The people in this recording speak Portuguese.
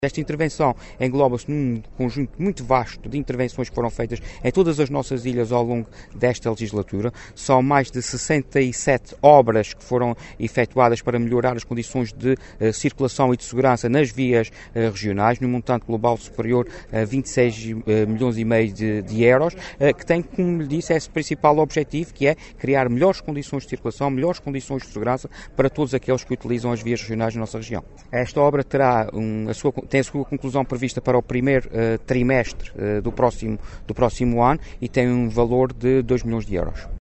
Esta intervenção engloba-se num conjunto muito vasto de intervenções que foram feitas em todas as nossas ilhas ao longo desta legislatura. São mais de 67 obras que foram efetuadas para melhorar as condições de circulação e de segurança nas vias regionais, num montante global superior a 26 milhões e meio de euros, que tem, como lhe disse, esse principal objetivo, que é criar melhores condições de circulação, melhores condições de segurança para todos aqueles que utilizam as vias regionais na nossa região. Esta obra tem a sua conclusão prevista para o primeiro trimestre do próximo ano e tem um valor de 2 milhões de euros.